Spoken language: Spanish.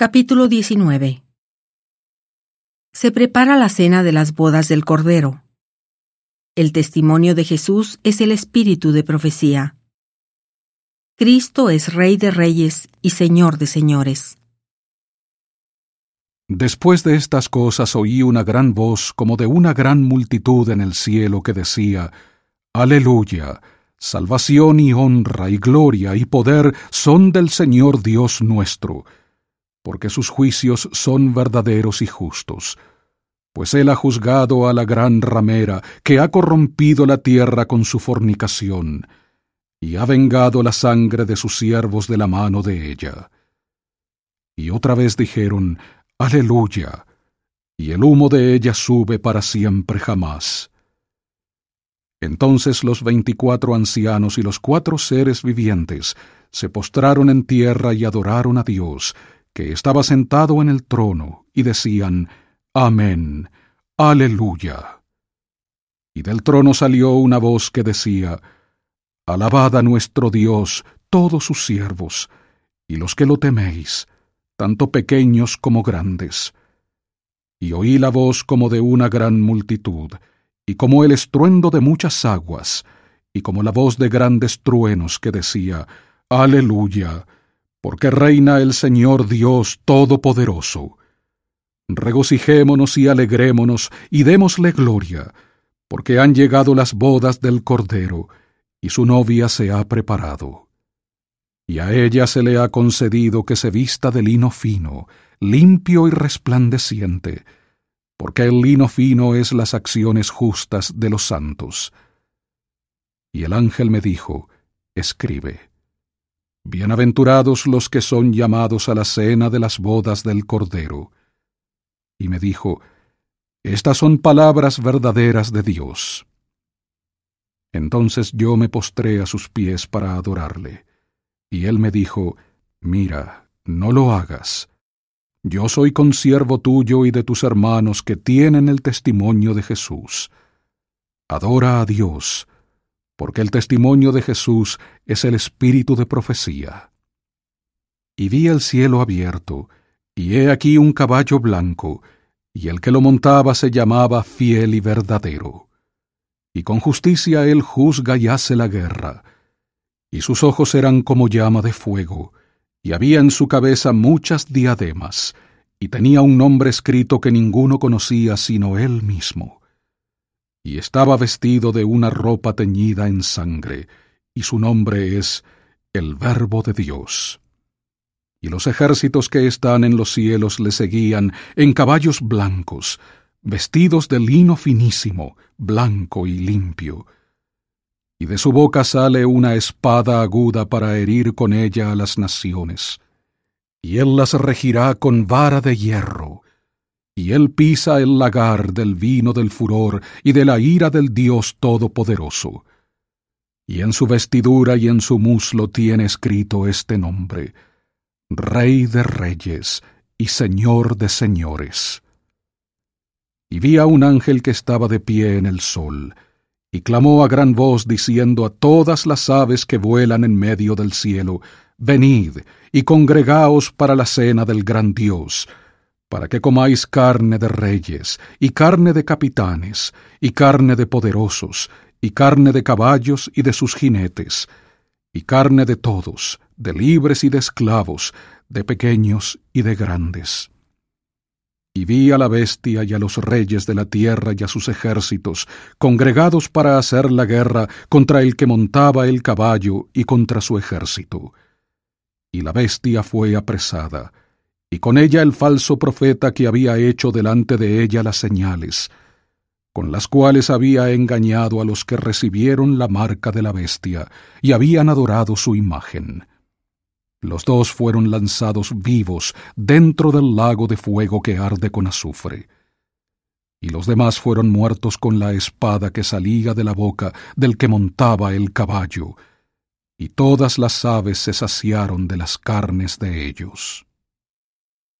Capítulo 19. Se prepara la cena de las bodas del Cordero. El testimonio de Jesús es el espíritu de profecía. Cristo es Rey de reyes y Señor de señores. Después de estas cosas oí una gran voz como de una gran multitud en el cielo que decía: Aleluya, salvación y honra y gloria y poder son del Señor Dios nuestro, porque sus juicios son verdaderos y justos. Pues él ha juzgado a la gran ramera, que ha corrompido la tierra con su fornicación, y ha vengado la sangre de sus siervos de la mano de ella. Y otra vez dijeron: Aleluya, y el humo de ella sube para siempre jamás. Entonces los 24 ancianos y los 4 seres vivientes se postraron en tierra y adoraron a Dios, que estaba sentado en el trono, y decían: Amén, Aleluya. Y del trono salió una voz que decía: Alabad a nuestro Dios, todos sus siervos, y los que lo teméis, tanto pequeños como grandes. Y oí la voz como de una gran multitud, y como el estruendo de muchas aguas, y como la voz de grandes truenos que decía: Aleluya, porque reina el Señor Dios Todopoderoso. Regocijémonos y alegrémonos, y démosle gloria, porque han llegado las bodas del Cordero, y su novia se ha preparado. Y a ella se le ha concedido que se vista de lino fino, limpio y resplandeciente, porque el lino fino es las acciones justas de los santos. Y el ángel me dijo: Escribe: Bienaventurados los que son llamados a la cena de las bodas del Cordero. Y me dijo: Estas son palabras verdaderas de Dios. Entonces yo me postré a sus pies para adorarle. Y él me dijo: Mira, no lo hagas. Yo soy consiervo tuyo y de tus hermanos que tienen el testimonio de Jesús. Adora a Dios, porque el testimonio de Jesús es el espíritu de profecía. Y vi el cielo abierto, y he aquí un caballo blanco, y el que lo montaba se llamaba Fiel y Verdadero. Y con justicia él juzga y hace la guerra. Y sus ojos eran como llama de fuego, y había en su cabeza muchas diademas, y tenía un nombre escrito que ninguno conocía sino él mismo. Y estaba vestido de una ropa teñida en sangre, y su nombre es el Verbo de Dios. Y los ejércitos que están en los cielos le seguían en caballos blancos, vestidos de lino finísimo, blanco y limpio. Y de su boca sale una espada aguda para herir con ella a las naciones. Y él las regirá con vara de hierro. Y él pisa el lagar del vino del furor y de la ira del Dios Todopoderoso. Y en su vestidura y en su muslo tiene escrito este nombre: Rey de reyes y Señor de señores. Y vi a un ángel que estaba de pie en el sol, y clamó a gran voz diciendo a todas las aves que vuelan en medio del cielo: Venid y congregaos para la cena del gran Dios, para que comáis carne de reyes, y carne de capitanes, y carne de poderosos, y carne de caballos y de sus jinetes, y carne de todos, de libres y de esclavos, de pequeños y de grandes. Y vi a la bestia y a los reyes de la tierra y a sus ejércitos, congregados para hacer la guerra contra el que montaba el caballo y contra su ejército. Y la bestia fue apresada, y con ella el falso profeta que había hecho delante de ella las señales, con las cuales había engañado a los que recibieron la marca de la bestia y habían adorado su imagen. Los 2 fueron lanzados vivos dentro del lago de fuego que arde con azufre. Y los demás fueron muertos con la espada que salía de la boca del que montaba el caballo, y todas las aves se saciaron de las carnes de ellos.